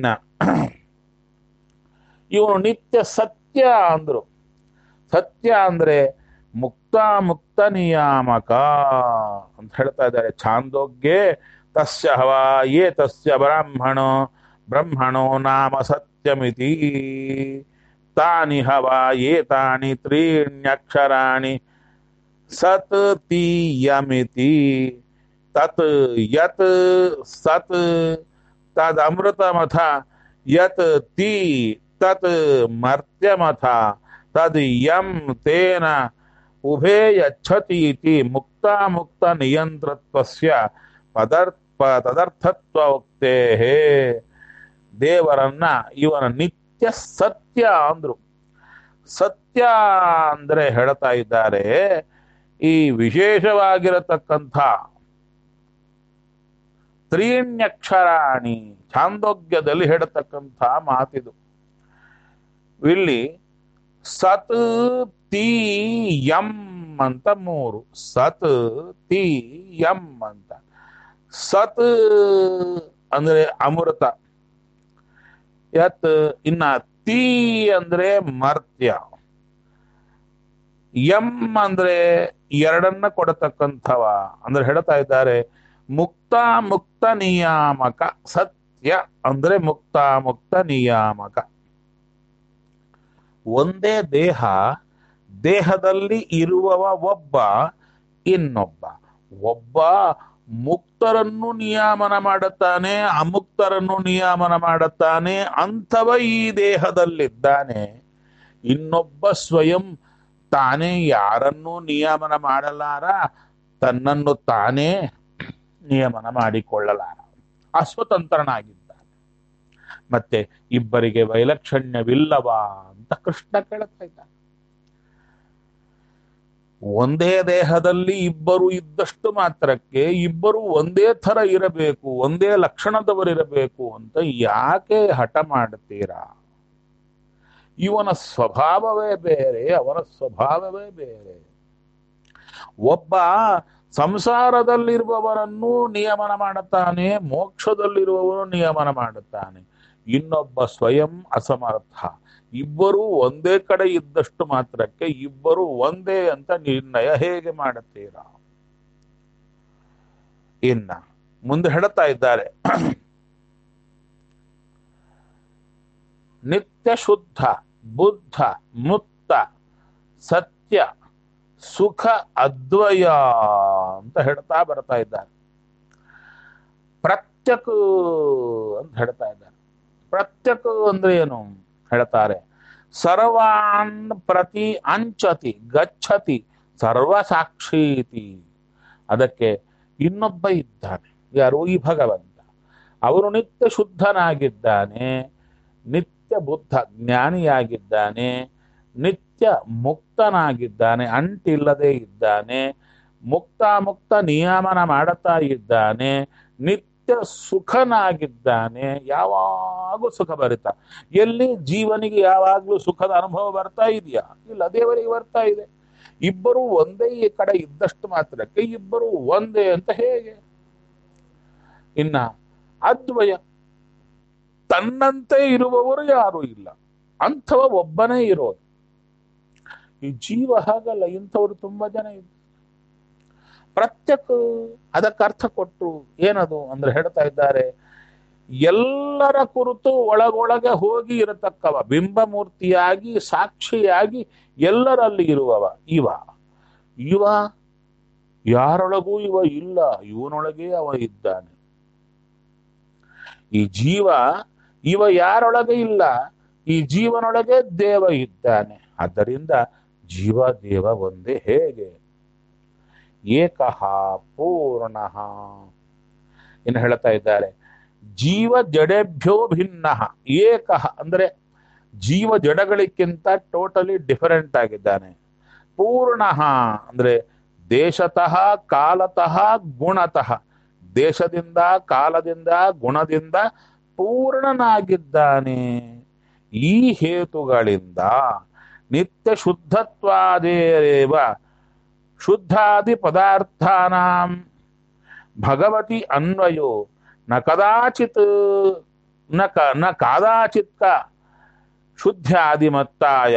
ಇವನು ನಿತ್ಯ ಸತ್ಯ ಅಂದ್ರು. ಸತ್ಯ ಅಂದ್ರೆ ಮುಕ್ತ ನಿಯಾಮಕ ಅಂತ ಹೇಳ್ತಾ ಇದ್ದಾರೆ. ಛಾಂದೋಗ್ಯೆ ತಸ್ಯ ಹವಾ ಯೇ ತಸ್ಯ ಬ್ರಹ್ಮಣೋ ನಾಮ ಸತ್ಯಮಿತಿ ತಾನಿ ಹವಾ ಯೇ ತಾನಿ ತ್ರೀಣ್ಯಕ್ಷರಾಣಿ ಸತ್ ತೀಯಮಿತಿ ತತ್ ಯತ್ ಸತ್ ತದ್ ಅಮೃತಮಥ ಯತ್ ತೀ ತತ್ ಮರ್ತ್ಯಮಥ ತದ್ ಯಂ ತೇನ ಉಭೇ ಯಚ್ಛತಿ ಇತಿ ಮುಕ್ತಾಮುಕ್ತ ನಿಯಂತ್ರತ್ವಸ್ಯ ತದರ್ಥತ್ವ ಉಕ್ತೇಹೇ. ದೇವರನ್ನ ಇವನ ನಿತ್ಯ ಸತ್ಯ ಅಂದ್ರು. ಸತ್ಯ ಅಂದ್ರೆ ಹೇಳ್ತಾ ಇದ್ದಾರೆ ಈ ವಿಶೇಷವಾಗಿರತಕ್ಕಂಥ ತ್ರೀಣ್ಯಕ್ಷರಾಣಿ ಛಾಂದೋಗ್ಯದಲ್ಲಿ ಹೇಳತಕ್ಕಂಥ ಮಾತಿದು. ಇಲ್ಲಿ ಸತ್ ತಿ ಯಂ ಅಂತ ಮೂರು, ಸತ್ ತಿ ಯಂ ಅಂತ. ಸತ್ ಅಂದ್ರೆ ಅಮೃತ, ಯತ್ ಇನ್ನ ತೀ ಅಂದ್ರೆ ಮರ್ತ್ಯ, ಯಂ ಅಂದ್ರೆ ಎರಡನ್ನ ಕೊಡತಕ್ಕಂಥವ ಅಂದ್ರೆ ಹೇಳ್ತಾ ಇದ್ದಾರೆ ಮುಕ್ತ ನಿಯಾಮಕ. ಸತ್ಯ ಅಂದ್ರೆ ಮುಕ್ತ ನಿಯಾಮಕ. ಒಂದೇ ದೇಹ, ದೇಹದಲ್ಲಿ ಇರುವವ ಒಬ್ಬ, ಇನ್ನೊಬ್ಬ. ಒಬ್ಬ ಮುಕ್ತರನ್ನು ನಿಯಾಮನ ಮಾಡುತ್ತಾನೆ, ಅಮುಕ್ತರನ್ನು ನಿಯಾಮನ ಮಾಡುತ್ತಾನೆ, ಅಂಥವ ಈ ದೇಹದಲ್ಲಿದ್ದಾನೆ. ಇನ್ನೊಬ್ಬ ಸ್ವಯಂ ತಾನೇ ಯಾರನ್ನೂ ನಿಯಮನ ಮಾಡಲಾರ, ತನ್ನನ್ನು ತಾನೇ ನಿಯಮನ ಮಾಡಿಕೊಳ್ಳಲಾರ, ಅಸ್ವತಂತ್ರನಾಗಿದ್ದಾನೆ. ಮತ್ತೆ ಇಬ್ಬರಿಗೆ ವೈಲಕ್ಷಣ್ಯವಿಲ್ಲವಾ ಅಂತ ಕೃಷ್ಣ ಕೇಳ್ತಾ ಇದ್ದಾನೆ. ಒಂದೇ ದೇಹದಲ್ಲಿ ಇಬ್ಬರು ಇದ್ದಷ್ಟು ಮಾತ್ರಕ್ಕೆ ಇಬ್ಬರು ಒಂದೇ ಥರ ಇರಬೇಕು, ಒಂದೇ ಲಕ್ಷಣದವರಿರಬೇಕು ಅಂತ ಯಾಕೆ ಹಠ ಮಾಡ್ತೀರಾ? ಇವನ ಸ್ವಭಾವವೇ ಬೇರೆ, ಅವನ ಸ್ವಭಾವವೇ ಬೇರೆ. ಒಬ್ಬ ಸಂಸಾರದಲ್ಲಿರುವವರನ್ನು ನಿಯಮನ ಮಾಡುತ್ತಾನೆ, ಮೋಕ್ಷದಲ್ಲಿರುವವನು ನಿಯಮನ ಮಾಡುತ್ತಾನೆ. ಇನ್ನೊಬ್ಬ ಸ್ವಯಂ ಅಸಮರ್ಥ. ಇಬ್ಬರು ಒಂದೇ ಕಡೆ ಇದ್ದಷ್ಟು ಮಾತ್ರಕ್ಕೆ ಇಬ್ಬರು ಒಂದೇ ಅಂತ ನಿರ್ಣಯ ಹೇಗೆ ಮಾಡುತ್ತೀರಾ? ಇನ್ನ ಮುಂದೆ ಹೇಳ್ತಾ ಇದ್ದಾರೆ, ನಿತ್ಯ ಶುದ್ಧ ಬುದ್ಧ ಮುಕ್ತ ಸತ್ಯ ಸುಖ ಅದ್ವಯ ಅಂತ ಹೇಳ್ತಾ ಬರ್ತಾ ಇದ್ದಾರೆ. ಪ್ರತ್ಯಕ್ ಅಂತ ಹೇಳ್ತಾ ಇದ್ದಾರೆ. ಪ್ರತ್ಯಕ್ ಅಂದ್ರೆ ಏನು ಹೇಳ್ತಾರೆ? ಸರ್ವಾನ್ ಪ್ರತಿ ಅಂಚತಿ ಗಚ್ಚತಿ ಸರ್ವಸಾಕ್ಷೀತಿ. ಅದಕ್ಕೆ ಇನ್ನೊಬ್ಬ ಇದ್ದಾನೆ, ಯಾರು? ಈ ಭಗವಂತ. ಅವನು ನಿತ್ಯ ಶುದ್ಧನಾಗಿದ್ದಾನೆ, ನಿತ್ಯ ಬುದ್ಧ ಜ್ಞಾನಿಯಾಗಿದ್ದಾನೆ, ನಿತ್ಯ ಮುಕ್ತನಾಗಿದ್ದಾನೆ, ಅಂಟಿಲ್ಲದೆ ಇದ್ದಾನೆ, ಮುಕ್ತ ನಿಯಮನ ಮಾಡುತ್ತಾ ಇದ್ದಾನೆ, ನಿತ್ಯ ಸುಖನಾಗಿದ್ದಾನೆ. ಯಾವಾಗೂ ಸುಖ ಬರುತ್ತಾ? ಎಲ್ಲಿ ಜೀವನಿಗೆ ಯಾವಾಗ್ಲೂ ಸುಖದ ಅನುಭವ ಬರ್ತಾ ಇದೆಯಾ? ಇಲ್ಲ, ದೇವರಿಗೆ ಬರ್ತಾ ಇದೆ. ಇಬ್ಬರು ಒಂದೇ ಈ ಕಡೆ ಇದ್ದಷ್ಟು ಮಾತ್ರಕ್ಕೆ ಇಬ್ಬರು ಒಂದೇ ಅಂತ ಹೇಗೆ? ಇನ್ನ ಅದ್ವಯ, ತನ್ನಂತೆ ಇರುವವರು ಯಾರು ಇಲ್ಲ, ಅಂಥವ ಒಬ್ಬನೇ ಇರೋದು. ಈ ಜೀವ ಹಾಗಲ್ಲ, ಇಂಥವ್ರು ತುಂಬಾ ಜನ ಇದ್ದಾರೆ. ಪ್ರತ್ಯಕ್ ಅದಕ್ಕೆ ಅರ್ಥ ಕೊಟ್ಟು ಏನದು ಅಂದ್ರೆ ಹೇಳ್ತಾ ಇದ್ದಾರೆ, ಎಲ್ಲರ ಕುರಿತು ಒಳಗೊಳಗೆ ಹೋಗಿ ಇರತಕ್ಕವ, ಬಿಂಬಮೂರ್ತಿಯಾಗಿ ಸಾಕ್ಷಿಯಾಗಿ ಎಲ್ಲರಲ್ಲಿ ಇರುವವ ಇವ. ಇವ ಯಾರೊಳಗೂ ಇವ ಇಲ್ಲ, ಇವನೊಳಗೆ ಅವ ಇದ್ದಾನೆ. ಈ ಜೀವ, ಇವ ಯಾರೊಳಗೆ ಇಲ್ಲ, ಈ ಜೀವನೊಳಗೆ ದೇವ ಇದ್ದಾನೆ. ಆದ್ದರಿಂದ ಜೀವ ದೇವ ಒಂದೇ. ಹೇಗೆ? ಏಕಃ ಪೂರ್ಣಃ. ಇನ್ನು ಹೇಳ್ತಾ ಇದ್ದಾರೆ, ಜೀವ ಜಡೇಭ್ಯೋ ಭಿನ್ನ. ಏಕಃ ಅಂದ್ರೆ ಜೀವ ಜಡಗಳಿಗಿಂತ ಟೋಟಲಿ ಡಿಫರೆಂಟ್ ಆಗಿದ್ದಾನೆ. ಪೂರ್ಣಃ ಅಂದ್ರೆ ದೇಶತಃ ಕಾಲತಃ ಗುಣತಃ, ದೇಶದಿಂದ ಕಾಲದಿಂದ ಗುಣದಿಂದ ಪೂರ್ಣನಾಗಿದ್ದಾನೆ. ಈ ಹೇತುಗಳಿಂದ ನಿತ್ಯ ಶುದ್ಧತ್ವಾದೇವ ಶುದ್ಧಾದಿ ಪದಾರ್ಥಾನಾಂ ಭಗವತಿ ಅನ್ವಯೋ ನ ಕದಾಚಿತ್ ನ ಕಾದಾಚಿತ್ ಶುದ್ಧಾದಿಮತ್ತಾಯ.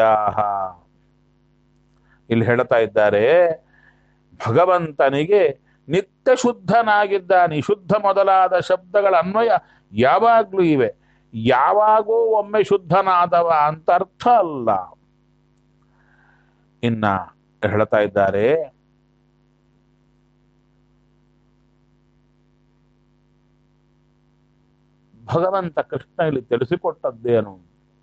ಇಲ್ಲಿ ಹೇಳ್ತಾ ಇದ್ದಾರೆ, ಭಗವಂತನಿಗೆ ನಿತ್ಯ ಶುದ್ಧನಾಗಿದ್ದಾನೆ. ಶುದ್ಧ ಮೊದಲಾದ ಶಬ್ದಗಳ ಅನ್ವಯ ಯಾವಾಗ್ಲೂ ಇವೆ. ಯಾವಾಗೋ ಒಮ್ಮೆ ಶುದ್ಧನಾದವ ಅಂತ ಅರ್ಥ ಅಲ್ಲ. ಇನ್ನ ಹೇಳ್ತಾ ಇದ್ದಾರೆ, ಭಗವಂತ ಕೃಷ್ಣ ಇಲ್ಲಿ ತಿಳಿಸಿಕೊಟ್ಟದ್ದೇನು?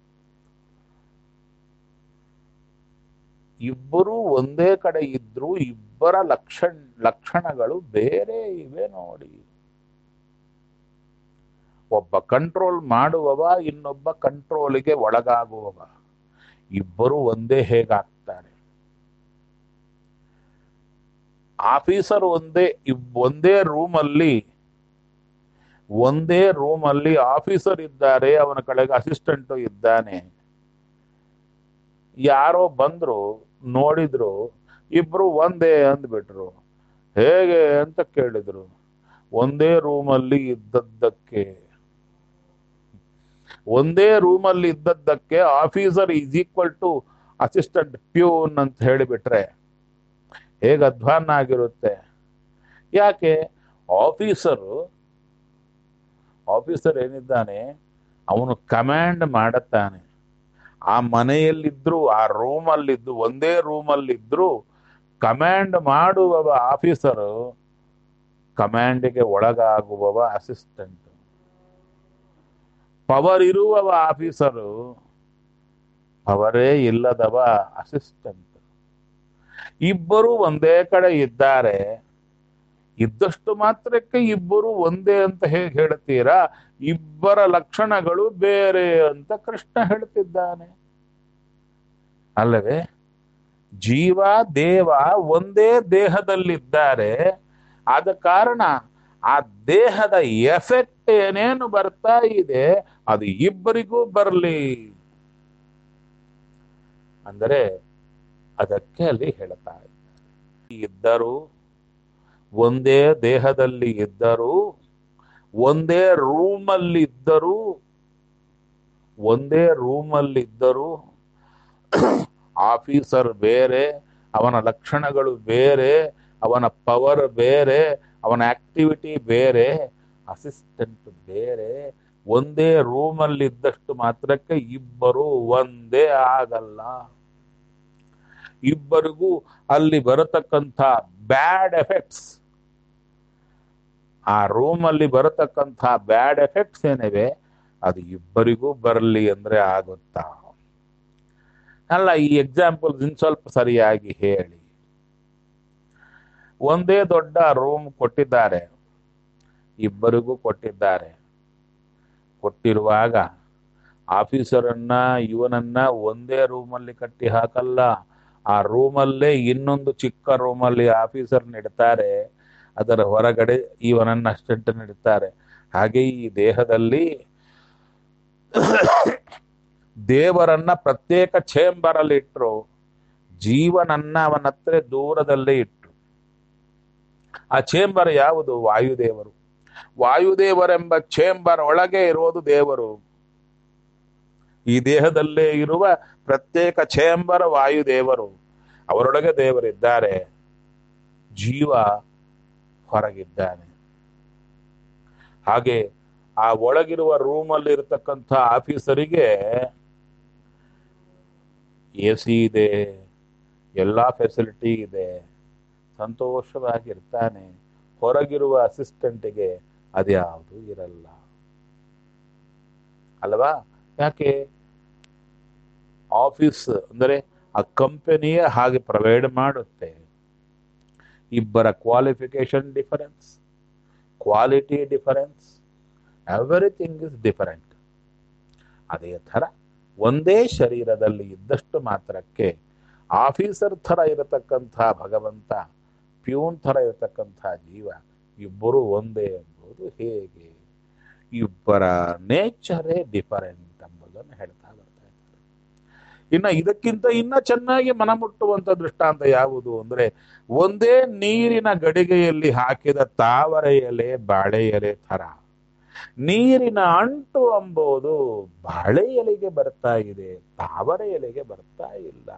ಇಬ್ಬರು ಒಂದೇ ಕಡೆ ಇದ್ರು ಇಬ್ಬರ ಲಕ್ಷಣಗಳು ಬೇರೆ ಇವೆ ನೋಡಿ. ಒಬ್ಬ ಕಂಟ್ರೋಲ್ ಮಾಡುವವ, ಇನ್ನೊಬ್ಬ ಕಂಟ್ರೋಲಿಗೆ ಒಳಗಾಗುವವ. ಇಬ್ಬರು ಒಂದೇ ಹೇಗಾಗ್ತಾರೆ? ಆಫೀಸರ್ ಒಂದೇ ರೂಮಲ್ಲಿ ಆಫೀಸರ್ ಇದ್ದಾರೆ, ಅವನ ಕೆಳಗೆ ಅಸಿಸ್ಟೆಂಟ್ ಇದ್ದಾನೆ. ಯಾರೋ ಬಂದ್ರು, ನೋಡಿದ್ರು, ಇಬ್ರು ಒಂದೇ ಅಂದ್ಬಿಟ್ರು. ಹೇಗೆ ಅಂತ ಕೇಳಿದ್ರು. ಒಂದೇ ರೂಮಲ್ಲಿ ಇದ್ದದ್ದಕ್ಕೆ officer is equal to assistant peon ಅಂತ ಹೇಳಿಬಿಟ್ರೆ ಹೇಗೆ ಅಧ್ವಾನ ಆಗಿರುತ್ತೆ? ಯಾಕೆ? ಆಫೀಸರ್ ಏನಿದ್ದಾನೆ ಅವನು ಕಮಾಂಡ್ ಮಾಡುತ್ತಾನೆ. ಆ ಮನೆಯಲ್ಲಿದ್ರು, ಆ ರೂಮಲ್ಲಿದ್ದು, ಒಂದೇ ರೂಮಲ್ಲಿದ್ರು ಕಮಾಂಡ್ ಮಾಡುವವ ಆಫೀಸರು, ಕಮಾಂಡಿಗೆ ಒಳಗಾಗುವವ ಅಸಿಸ್ಟೆಂಟ್. ಪವರ್ ಇರುವವ ಆಫೀಸರು, ಪವರೇ ಇಲ್ಲದವ ಅಸಿಸ್ಟೆಂಟ್. ಇಬ್ಬರು ಒಂದೇ ಕಡೆ ಇದ್ದಾರೆ, ಇದ್ದಷ್ಟು ಮಾತ್ರಕ್ಕೆ ಇಬ್ಬರು ಒಂದೇ ಅಂತ ಹೇಗೆ ಹೇಳ್ತೀರಾ? ಇಬ್ಬರ ಲಕ್ಷಣಗಳು ಬೇರೆ ಅಂತ ಕೃಷ್ಣ ಹೇಳ್ತಿದ್ದಾನೆ ಅಲ್ಲವೇ? ಜೀವ ದೇವ ಒಂದೇ ದೇಹದಲ್ಲಿದ್ದಾರೆ. ಆದ ಕಾರಣ ಆ ದೇಹದ ಎಫೆಕ್ಟ್ ಏನೇನು ಬರ್ತಾ ಇದೆ ಅದು ಇಬ್ಬರಿಗೂ ಬರಲಿ ಅಂದರೆ ಅದಕ್ಕೆ ಅಲ್ಲಿ ಹೇಳ್ತಾ ಇದ್ದರು. ಒಂದೇ ದೇಹದಲ್ಲಿ ಇದ್ದರು, ಒಂದೇ ರೂಮಲ್ಲಿದ್ದರು. ಆಫೀಸರ್ ಬೇರೆ, ಅವನ ಲಕ್ಷಣಗಳು ಬೇರೆ, ಅವನ ಪವರ್ ಬೇರೆ, ಅವನ ಆಕ್ಟಿವಿಟಿ ಬೇರೆ, ಅಸಿಸ್ಟೆಂಟ್ ಬೇರೆ. ಒಂದೇ ರೂಮಲ್ಲಿದ್ದಷ್ಟು ಮಾತ್ರಕ್ಕೆ ಇಬ್ಬರು ಒಂದೇ ಆಗಲ್ಲ. ಇಬ್ಬರಿಗೂ ಅಲ್ಲಿ ಬರತಕ್ಕಂಥ ಬ್ಯಾಡ್ ಎಫೆಕ್ಟ್ಸ್, ಆ ರೂಮಲ್ಲಿ ಬರತಕ್ಕಂಥ ಬ್ಯಾಡ್ ಎಫೆಕ್ಟ್ಸ್ ಏನಿವೆ ಅದು ಇಬ್ಬರಿಗೂ ಬರಲಿ ಅಂದ್ರೆ ಆಗುತ್ತಾ? ಅಲ್ಲ, ಈ ಎಕ್ಸಾಂಪಲ್ಸ್ ಇನ್ ಸ್ವಲ್ಪ ಸರಿಯಾಗಿ ಹೇಳಿ. ಒಂದೇ ದೊಡ್ಡ ರೂಮ್ ಕೊಟ್ಟಿದ್ದಾರೆ, ಇಬ್ಬರಿಗೂ ಕೊಟ್ಟಿದ್ದಾರೆ. ಕೊಟ್ಟಿರುವಾಗ ಆಫೀಸರನ್ನ ಇವನನ್ನ ಒಂದೇ ರೂಮಲ್ಲಿ ಕಟ್ಟಿ ಹಾಕಲ್ಲ. ಆ ರೂಮಲ್ಲೇ ಇನ್ನೊಂದು ಚಿಕ್ಕ ರೂಮಲ್ಲಿ ಆಫೀಸರ್ ಇಡ್ತಾರೆ, ಅದರ ಹೊರಗಡೆ ಇವನನ್ನ ಅಸಿಸ್ಟೆಂಟ್ ಇಡ್ತಾರೆ. ಹಾಗೆ ಈ ದೇಹದಲ್ಲಿ ದೇವರನ್ನ ಪ್ರತ್ಯೇಕ ಚೇಂಬರ್ ಅಲ್ಲಿ ಇಟ್ರು, ಜೀವನನ್ನ ಅವನ ಹತ್ರ ದೂರದಲ್ಲೇ ಇಟ್ರು. ಆ ಚೇಂಬರ್ ಯಾವುದು? ವಾಯುದೇವರು. ವಾಯುದೇವರೆಂಬ ಚೇಂಬರ್ ಒಳಗೆ ಇರೋದು ದೇವರು. ಈ ದೇಹದಲ್ಲೇ ಇರುವ ಪ್ರತ್ಯೇಕ ಚೇಂಬರ್ ವಾಯುದೇವರು, ಅವರೊಳಗೆ ದೇವರಿದ್ದಾರೆ. ಜೀವ ಹೊರಗಿದ್ದಾನೆ. ಹಾಗೆ ಆ ಒಳಗಿರುವ ರೂಮಲ್ಲಿ ಇರತಕ್ಕಂಥ ಆಫೀಸರಿಗೆ AC ಇದೆ, ಎಲ್ಲ ಫೆಸಿಲಿಟಿ ಇದೆ, ಸಂತೋಷವಾಗಿರ್ತಾನೆ. ಹೊರಗಿರುವ ಅಸಿಸ್ಟೆಂಟ್ಗೆ ಅದ್ಯಾವುದು ಇರಲ್ಲ ಅಲ್ವಾ? ಯಾಕೆ? ಆಫೀಸ್ ಅಂದರೆ ಆ ಕಂಪನಿಯೇ ಹಾಗೆ ಪ್ರೊವೈಡ್ ಮಾಡುತ್ತೆ. ಇಬ್ಬರ qualification difference, quality difference, everything is different. ಅದೇ ಥರ ಒಂದೇ ಶರೀರದಲ್ಲಿ ಇದ್ದಷ್ಟು ಮಾತ್ರಕ್ಕೆ ಆಫೀಸರ್ ಥರ ಇರತಕ್ಕಂಥ ಭಗವಂತ, ಪ್ಯೂನ್ ಥರ ಇರತಕ್ಕಂಥ ಜೀವ, ಇಬ್ಬರು ಒಂದೇ ಎಂಬುದು ಹೇಗೆ? ಇಬ್ಬರ ನೇಚರೇ ಡಿಫರೆಂಟ್ ಎಂಬುದನ್ನು ಹೇಳ್ತಾ ಬರ್ತಾ ಇದ್ದಾರೆ. ಇನ್ನು ಇದಕ್ಕಿಂತ ಚೆನ್ನಾಗಿ ಮನಮುಟ್ಟುವಂಥ ದೃಷ್ಟಾಂತ ಯಾವುದು ಅಂದರೆ, ಒಂದೇ ನೀರಿನ ಗಡಿಗೆಯಲ್ಲಿ ಹಾಕಿದ ತಾವರೆ ಎಲೆ, ಬಾಳೆ ಎಲೆ ಥರ ನೀರಿನ ಅಂಟು ಎಂಬುದು ಬಾಳೆ ಎಲೆಗೆ ಬರ್ತಾ ಇದೆ, ತಾವರೆ ಎಲೆಗೆ ಬರ್ತಾ ಇಲ್ಲ.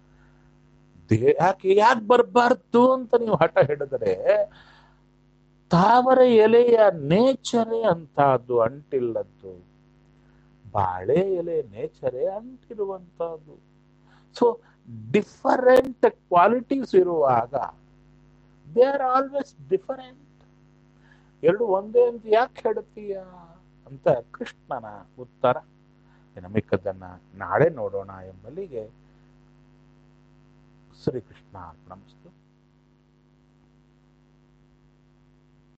ಯಾಕೆ ಬರಬಾರ್ದು ಅಂತ ನೀವು ಹಠ ಹಿಡಿದರೆ, ತಾವರೆ ಎಲೆಯ ನೇಚರೇ ಅಂತಹದ್ದು, ಅಂಟಿಲ್ಲದ್ದು. ಬಾಳೆ ಎಲೆ ನೇಚರೇ ಅಂಟಿರುವಂತಹದ್ದು. ಸೊ ಡಿಫರೆಂಟ್ ಕ್ವಾಲಿಟೀಸ್ ಇರುವಾಗ ದೇ ಆರ್ ಆಲ್ವೇಸ್ ಡಿಫರೆಂಟ್. ಎರಡು ಒಂದೇ ಅಂತ ಯಾಕೆ ಹೇಳ್ತೀಯ ಅಂತ ಕೃಷ್ಣನ ಉತ್ತರ. ಇನ್ನು ಮಿಕ್ಕದ್ದನ್ನ ನಾಳೆ ನೋಡೋಣ ಎಂಬಲ್ಲಿಗೆ ಶ್ರೀಕೃಷ್ಣ ಅರ್ಪಣಮಸ್ತು.